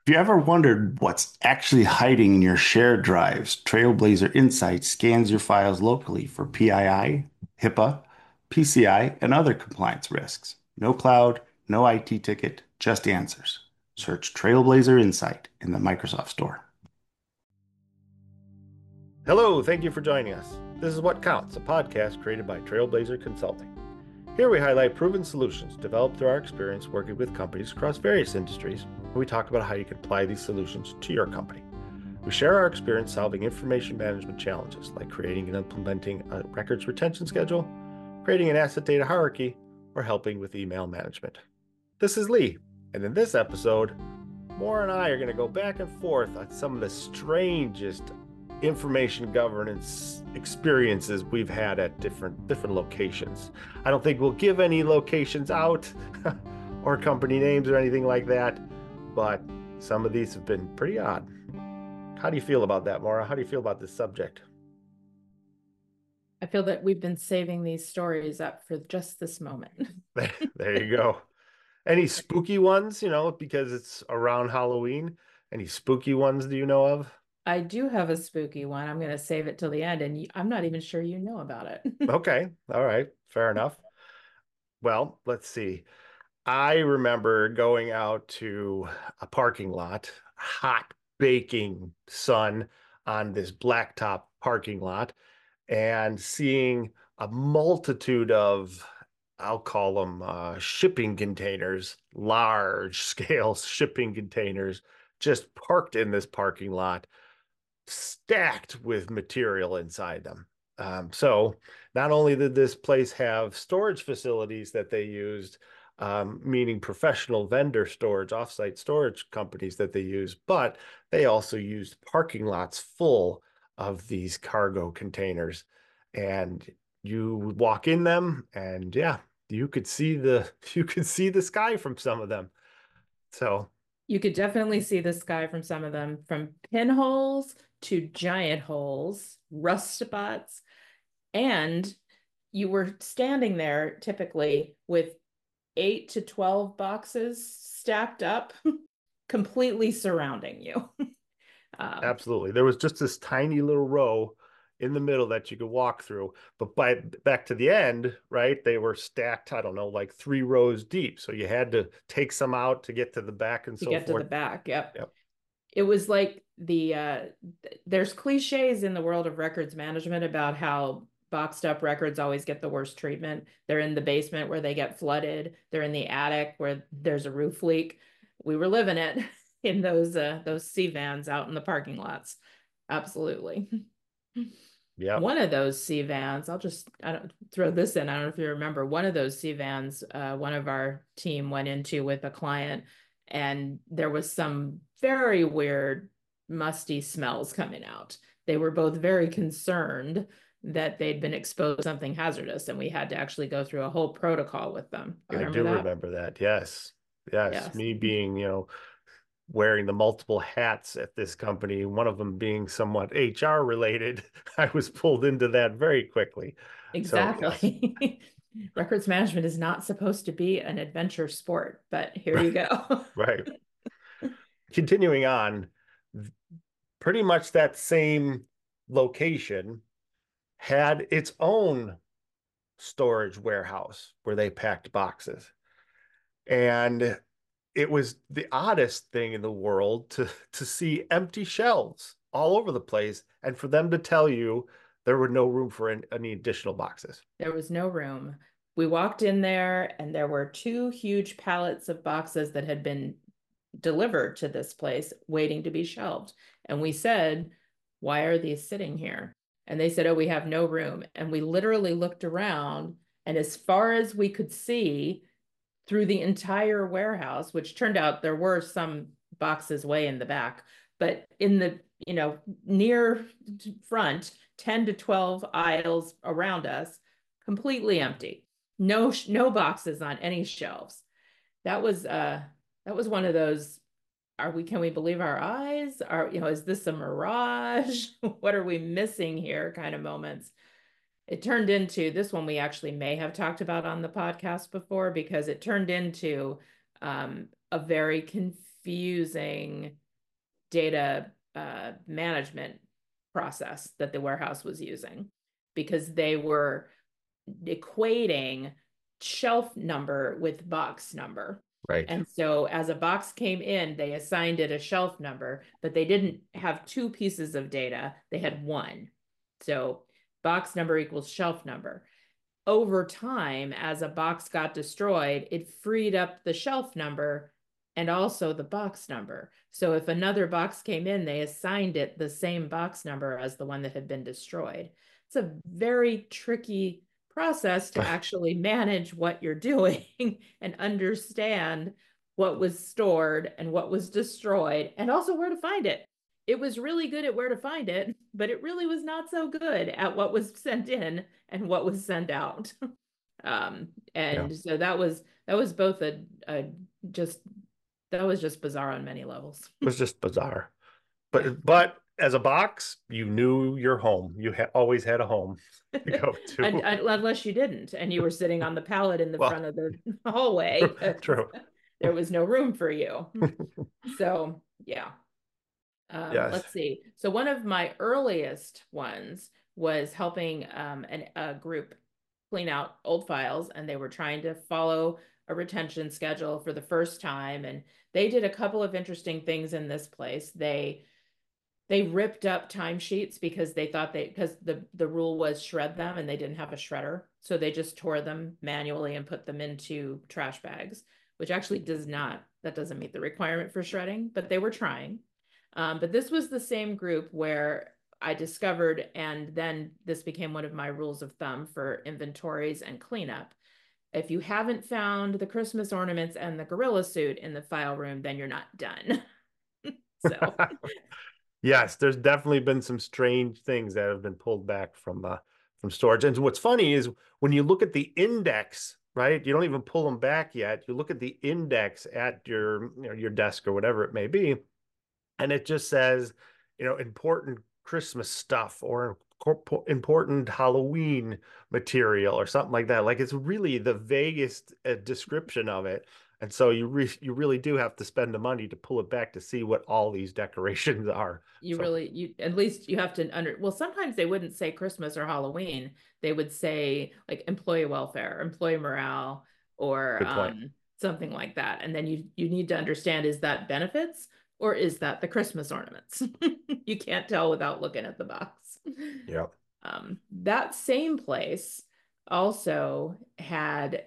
If you ever wondered what's actually hiding in your shared drives, Trailblazer Insights scans your files locally for PII, HIPAA, PCI, and other compliance risks. No cloud, no IT ticket, just answers. Search Trailblazer Insight in the Microsoft Store. Hello, thank you for joining us. This is What Counts, a podcast created by Trailblazer Consulting. Here we highlight proven solutions developed through our experience working with companies across various industries, and we talk about how you can apply these solutions to your company. We share our experience solving information management challenges like creating and implementing a records retention schedule, creating an asset data hierarchy, or helping with email management. This is Lee, and in this episode, Maura and I are going to go back and forth on some of the strangest information governance experiences we've had at different locations. I don't think we'll give any locations out or company names or anything like that, but some of these have been pretty odd. How do you feel about that, Maura? How do you feel about this subject? I feel that we've been saving these stories up for just this moment. There you go. Any spooky ones, because it's around Halloween? Any spooky ones do you know of? I do have a spooky one. I'm going to save it till the end, and I'm not even sure you know about it. Okay. All right. Fair enough. Well, let's see. I remember going out to a parking lot, hot baking sun on this blacktop parking lot, and seeing a multitude of, I'll call them shipping containers, large scale shipping containers, just parked in this parking lot, stacked with material inside them. So not only did this place have storage facilities that they used, meaning professional vendor storage, offsite storage companies that they use, but they also used parking lots full of these cargo containers. And you would walk in them, and yeah, you could see the sky from some of them. So You could definitely see the sky from some of them, from pinholes to giant holes, rust spots, and you were standing there typically with 8 to 12 boxes stacked up, completely surrounding you. Um, absolutely. There was just this tiny little row in the middle that you could walk through. But back to the end, right, they were stacked, I don't know, like 3 rows deep. So you had to take some out to get to the back and to so get to the forth. back. Yep. Yep. It was like there's cliches in the world of records management about how boxed up records always get the worst treatment. They're in the basement where they get flooded. They're in the attic where there's a roof leak. We were living it in those C vans out in the parking lots. Absolutely. Yep. One of those C vans, I don't throw this in. I don't know if you remember one of those C vans, one of our team went into with a client, and there was some very weird, musty smells coming out. They were both very concerned that they'd been exposed to something hazardous, and we had to actually go through a whole protocol with them. You I remember do that? remember that. Yes. Yes. Yes. Me being, wearing the multiple hats at this company, one of them being somewhat HR related, I was pulled into that very quickly. So, yes. Exactly. Records management is not supposed to be an adventure sport, but here you go. Right. Continuing on, pretty much that same location had its own storage warehouse where they packed boxes. And it was the oddest thing in the world to see empty shelves all over the place and for them to tell you there were no room for any additional boxes. There was no room. We walked in there, and there were two huge pallets of boxes that had been delivered to this place waiting to be shelved. And we said, "Why are these sitting here?" And they said, "Oh, we have no room." And we literally looked around, and as far as we could see through the entire warehouse, which turned out there were some boxes way in the back, but in the, near front, 10 to 12 aisles around us, completely empty. No boxes on any shelves. That was one of those, can we believe our eyes? Is this a mirage? What are we missing here kind of moments? It turned into this one we actually may have talked about on the podcast before, because it turned into a very confusing data management process that the warehouse was using, because they were equating shelf number with box number. Right. And so as a box came in, they assigned it a shelf number, but they didn't have two pieces of data. They had one. So box number equals shelf number. Over time, as a box got destroyed, it freed up the shelf number and also the box number. So if another box came in, they assigned it the same box number as the one that had been destroyed. It's a very tricky process to actually manage what you're doing and understand what was stored and what was destroyed, and also where to find it. It was really good at where to find it, but it really was not so good at what was sent in and what was sent out. And so that was both a just that was just bizarre on many levels. It was just bizarre. But as a box, you knew your home. You always had a home to go to. Unless you didn't, and you were sitting on the pallet in the front of the hallway. True. There was no room for you. So yeah. Yes. Let's see. So one of my earliest ones was helping a group clean out old files, and they were trying to follow a retention schedule for the first time. And they did a couple of interesting things in this place. They ripped up timesheets because they thought because the rule was shred them, and they didn't have a shredder. So they just tore them manually and put them into trash bags, which actually that doesn't meet the requirement for shredding, but they were trying. But this was the same group where I discovered, and then this became one of my rules of thumb for inventories and cleanup. If you haven't found the Christmas ornaments and the gorilla suit in the file room, then you're not done. So yes, there's definitely been some strange things that have been pulled back from storage. And what's funny is when you look at the index, right? You don't even pull them back yet. You look at the index at your desk or whatever it may be, and it just says, important Christmas stuff or important Halloween material or something like that. Like it's really the vaguest description of it. And so you really do have to spend the money to pull it back to see what all these decorations are. You at least you have to well, sometimes they wouldn't say Christmas or Halloween. They would say like employee welfare, employee morale, or something like that. And then you need to understand, is that benefits or is that the Christmas ornaments? You can't tell without looking at the box. Yeah. That same place also had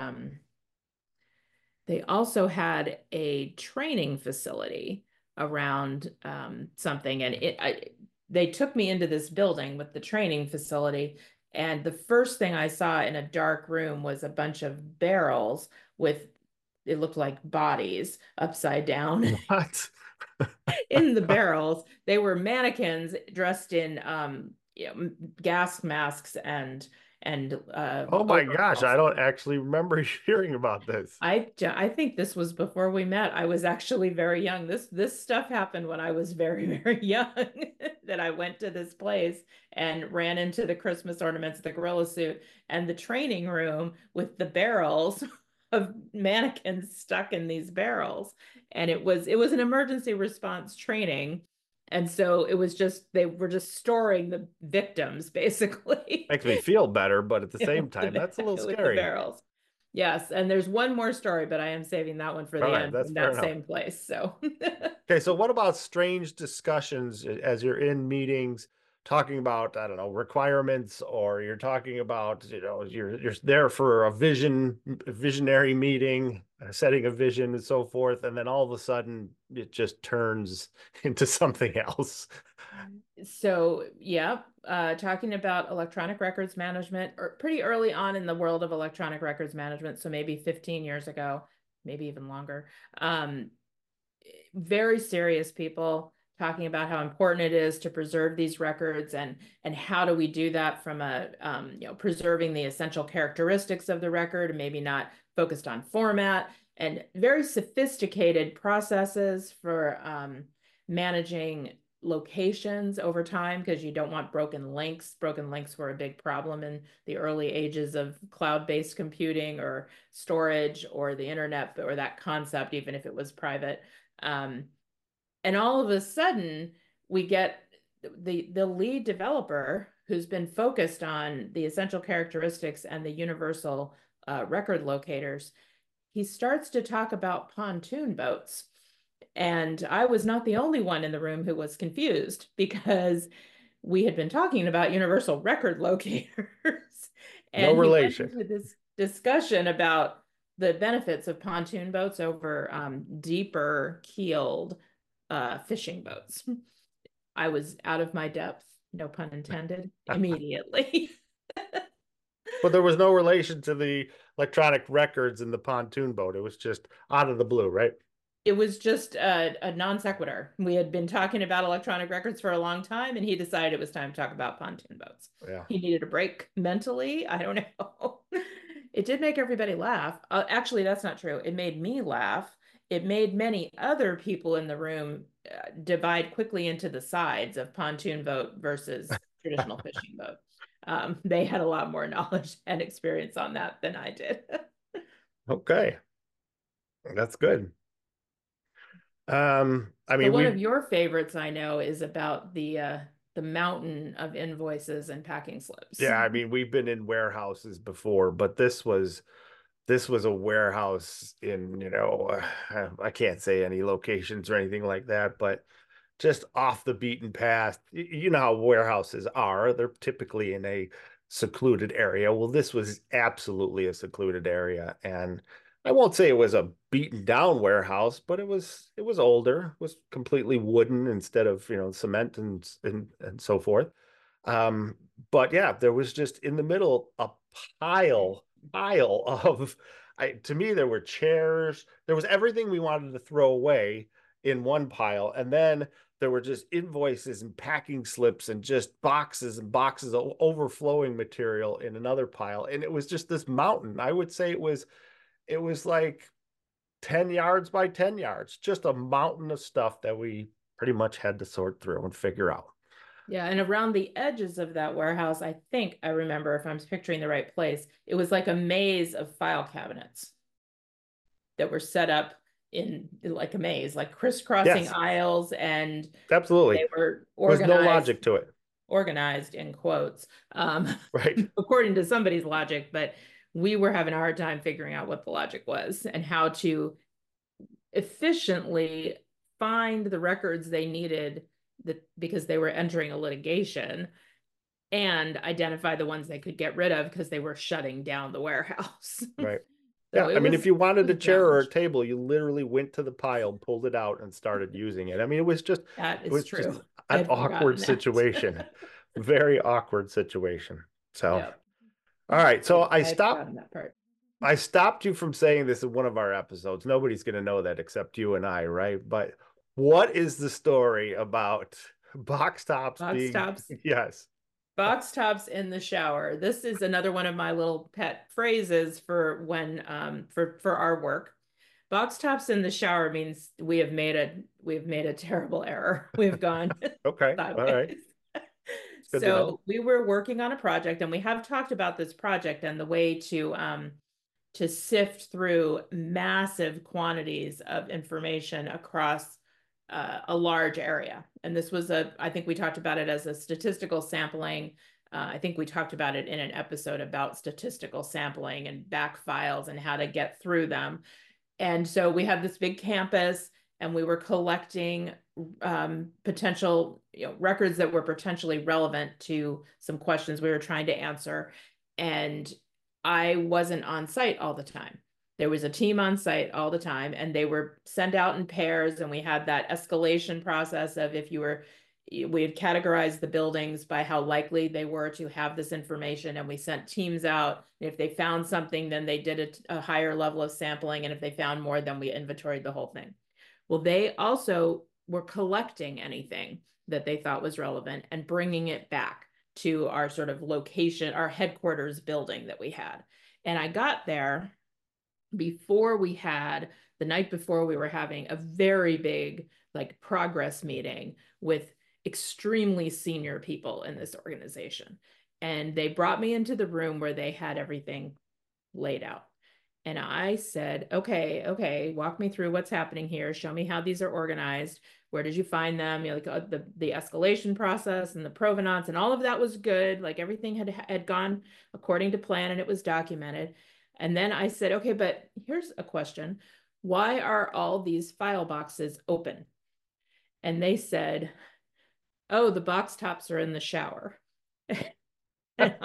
they also had a training facility around something, and they took me into this building with the training facility, and the first thing I saw in a dark room was a bunch of barrels with, it looked like bodies upside down. What? In the barrels. They were mannequins dressed in gas masks and oh my overalls. gosh, I don't actually remember hearing about this. I think this was before we met. I was actually very young. This stuff happened when I was very, very young, that I went to this place and ran into the Christmas ornaments, the gorilla suit, and the training room with the barrels of mannequins stuck in these barrels. And it was an emergency response training. And so it was just, they were just storing the victims, basically. Makes me feel better, but at the same time, that's a little With scary. the barrels. Yes, and there's one more story, but I am saving that one for the end in that same place. So okay, so what about strange discussions as you're in meetings talking about, I don't know, requirements, or you're talking about, you're there for a visionary meeting, setting a vision and so forth, and then all of a sudden it just turns into something else. So yeah, talking about electronic records management, or pretty early on in the world of electronic records management, so maybe 15 years ago, maybe even longer. Very serious people talking about how important it is to preserve these records, and how do we do that from a preserving the essential characteristics of the record, and maybe not focused on format, and very sophisticated processes for managing locations over time, because you don't want broken links. Broken links were a big problem in the early ages of cloud-based computing or storage or the internet, or that concept, even if it was private. And all of a sudden, we get the lead developer who's been focused on the essential characteristics and the universal record locators. He starts to talk about pontoon boats. And I was not the only one in the room who was confused because we had been talking about universal record locators. No And he went relation. into this discussion about the benefits of pontoon boats over deeper keeled fishing boats. I was out of my depth, no pun intended, immediately. But there was no relation to the electronic records in the pontoon boat. It was just out of the blue, right? It was just a non sequitur. We had been talking about electronic records for a long time, and he decided it was time to talk about pontoon boats. Yeah. He needed a break mentally. I don't know. It did make everybody laugh. Actually, that's not true. It made me laugh. It made many other people in the room divide quickly into the sides of pontoon boat versus traditional fishing boat. They had a lot more knowledge and experience on that than I did. Okay. That's good. I So mean, one of we your favorites I know is about the mountain of invoices and packing slips. yeah, I mean, we've been in warehouses before, but this was a warehouse in, I can't say any locations or anything like that, but just off the beaten path. You know how warehouses are. They're typically in a secluded area. Well, this was absolutely a secluded area. And I won't say it was a beaten down warehouse, but it was older. It was completely wooden instead of, cement and so forth. Um, but yeah, there was just in the middle a pile of to me there were chairs, there was everything we wanted to throw away in one pile, and then there were just invoices and packing slips and just boxes and boxes of overflowing material in another pile. And it was just this mountain. I would say it was like 10 yards by 10 yards, just a mountain of stuff that we pretty much had to sort through and figure out. Yeah, and around the edges of that warehouse, I think I remember if I'm picturing the right place, it was like a maze of file cabinets that were set up in like a maze, like crisscrossing Yes, aisles, and absolutely. they were Was no logic to it. organized in quotes, Right. according to somebody's logic, but we were having a hard time figuring out what the logic was and how to efficiently find the records they needed because they were entering a litigation and identify the ones they could get rid of because they were shutting down the warehouse. Right. So Yeah. I mean, if it you wanted was a a chair or a challenge. table, you literally went to the pile, pulled it out, and started using it. I mean, That it is was just true. I an had awkward forgotten situation. that. Very awkward situation. So, Yep. all right. So I I had stopped forgotten that part. I stopped you from saying this in one of our episodes. Nobody's going to know that except you and I, right? But what is the story about box tops Box being, tops. yes. Box tops in the shower. This is another one of my little pet phrases for when for our work. Box tops in the shower means we have made a terrible error. We've gone Okay. All right. sideways. It's good to know. So we were working on a project, and we have talked about this project and the way to sift through massive quantities of information across a large area. And this was I think we talked about it as a statistical sampling. I think we talked about it in an episode about statistical sampling and back files and how to get through them. And so we had this big campus, and we were collecting potential, records that were potentially relevant to some questions we were trying to answer. And I wasn't on site all the time. There was a team on site all the time, and they were sent out in pairs. And we had that escalation process of we had categorized the buildings by how likely they were to have this information. And we sent teams out. And if they found something, then they did a higher level of sampling. And if they found more, then we inventoried the whole thing. Well, they also were collecting anything that they thought was relevant and bringing it back to our sort of location, our headquarters building that we had. And I got there the night before we were having a very big like progress meeting with extremely senior people in this organization. And they brought me into the room where they had everything laid out. And I said, okay, walk me through what's happening here. Show me how these are organized. Where did you find them? You know, like the escalation process and the provenance and all of that was good. Like everything had gone according to plan and it was documented. And then I said, okay, but here's a question. Why are all these file boxes open? And they said, oh, the box tops are in the shower. And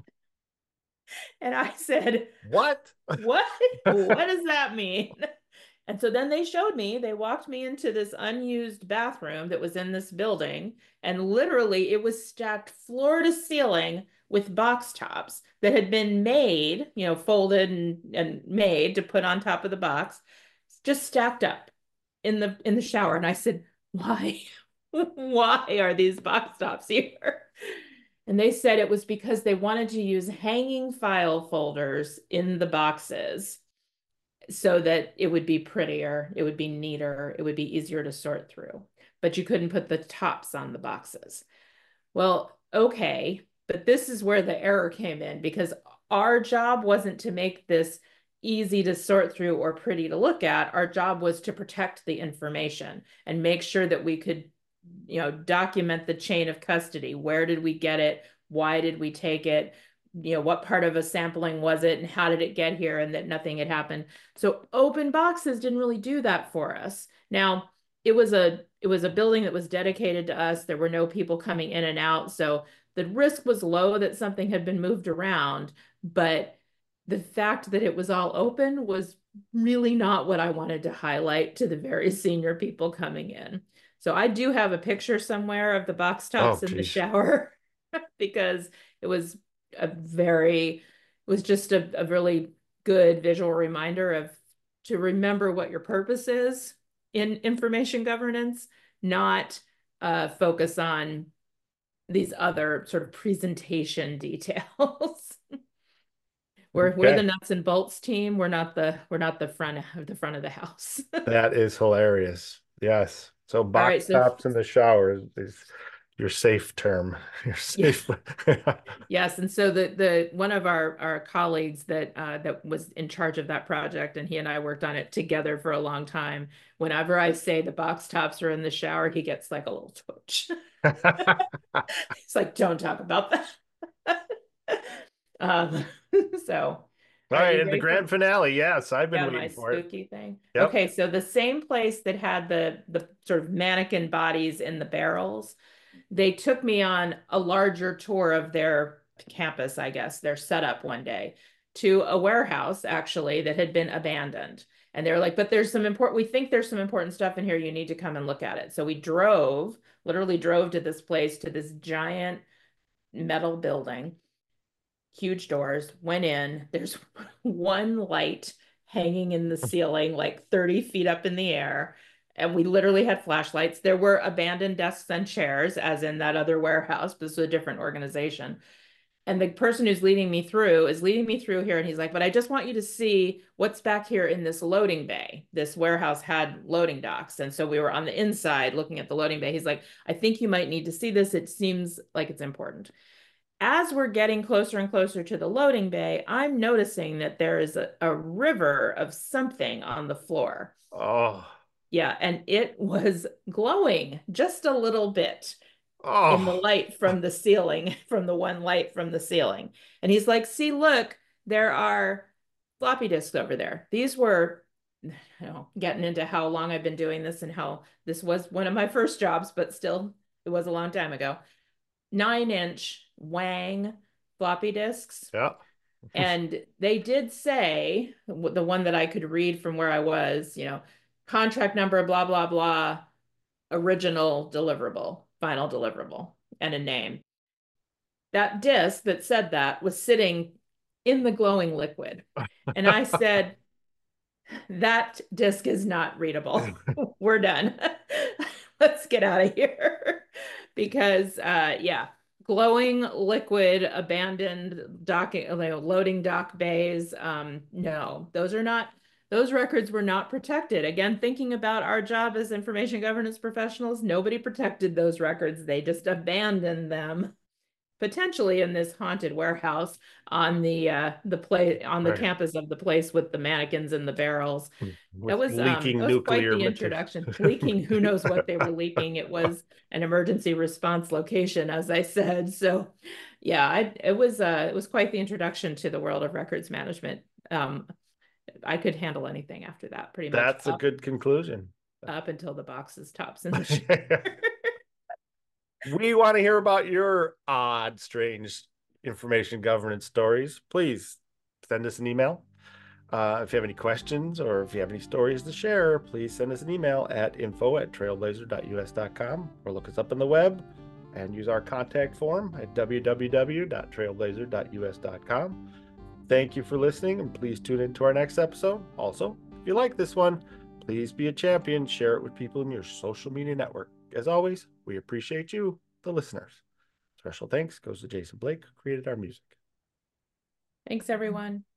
I said, What? what? What does that mean? And so then they showed me, they walked me into this unused bathroom that was in this building, and literally it was stacked floor to ceiling with box tops that had been made, you know, folded and made to put on top of the box, just stacked up in the shower. And I said, why? Why are these box tops here? And they said it was because they wanted to use hanging file folders in the boxes so that it would be prettier, it would be neater, it would be easier to sort through. But you couldn't put the tops on the boxes. Well, okay, but this is where the error came in because our job wasn't to make this easy to sort through or pretty to look at. Our job was to protect the information and make sure that we could, you know, document the chain of custody. Where did we get it? Why did we take it? You know, what part of a sampling was it and how did it get here, and that nothing had happened. So open boxes didn't really do that for us. Now, it was a building that was dedicated to us. There were no people coming in and out, so the risk was low that something had been moved around, but the fact that it was all open was really not what I wanted to highlight to the very senior people coming in. So I do have a picture somewhere of the box Oh, tops in the geez. shower because it was it was just a really good visual reminder of to remember what your purpose is in information governance, not focus on these other sort of presentation details. We're the Okay. nuts and bolts team. We're not the front of the house. That is hilarious. Yes. So All box right, so tops in the shower is your safe term. Your yeah. safe. Yes, and so the one of our colleagues that was in charge of that project, and he and I worked on it together for a long time. Whenever I say the box tops are in the shower, he gets like a little twitch. He's like, "Don't talk about that." Um, so, All all right, right, you and the ready for grand finale. Yes, I've been yeah, my waiting for it. spooky thing? Yep. Okay, so the same place that had the sort of mannequin bodies in the barrels, they took me on a larger tour of their campus, I guess, their setup one day to a warehouse actually that had been abandoned. And they were like, but we think there's some important stuff in here. You need to come and look at it. So we literally drove to this place, to this giant metal building, huge doors, went in. There's one light hanging in the ceiling, like 30 feet up in the air. And we literally had flashlights. There were abandoned desks and chairs, as in that other warehouse. This was a different organization. And the person who's leading me through is leading me through here. And he's like, but I just want you to see what's back here in this loading bay. This warehouse had loading docks. And so we were on the inside looking at the loading bay. He's like, I think you might need to see this. It seems like it's important. As we're getting closer and closer to the loading bay, I'm noticing that there is a river of something on the floor. Oh, Yeah, and it was glowing just a little bit in the oh, light from the ceiling, from the one light from the ceiling. And he's like, see, look, there are floppy disks over there. These were, you know, getting into how long I've been doing this and how this was one of my first jobs, but still, it was a long time ago. 9-inch Wang floppy disks. yeah. And they did say, the one that I could read from where I was, you know, contract number, blah, blah, blah, original deliverable, final deliverable, and a name. That disc that said that was sitting in the glowing liquid. And I said, that disc is not readable. We're done. Let's get out of here. Because yeah, glowing liquid, abandoned docking, loading dock bays. No, those records were not protected. Again, thinking about our job as information governance professionals, nobody protected those records. They just abandoned them. potentially in this haunted warehouse on the Right. campus of the place with the mannequins and the barrels. With It leaking was quite nuclear the material. introduction. Leaking, who knows what they were leaking. It was an emergency response location, as I said. So yeah, it was quite the introduction to the world of records management. I could handle anything after that, pretty much That's a good conclusion. up until the boxes tops in the shower. We want to hear about your odd, strange information governance stories. Please send us an email. If you have any questions or if you have any stories to share, please send us an email at info@trailblazer.us.com or look us up on the web and use our contact form at www.trailblazer.us.com. Thank you for listening, and please tune in to our next episode. Also, if you like this one, please be a champion. Share it with people in your social media network. As always, we appreciate you, the listeners. Special thanks goes to Jason Blake, who created our music. Thanks, everyone.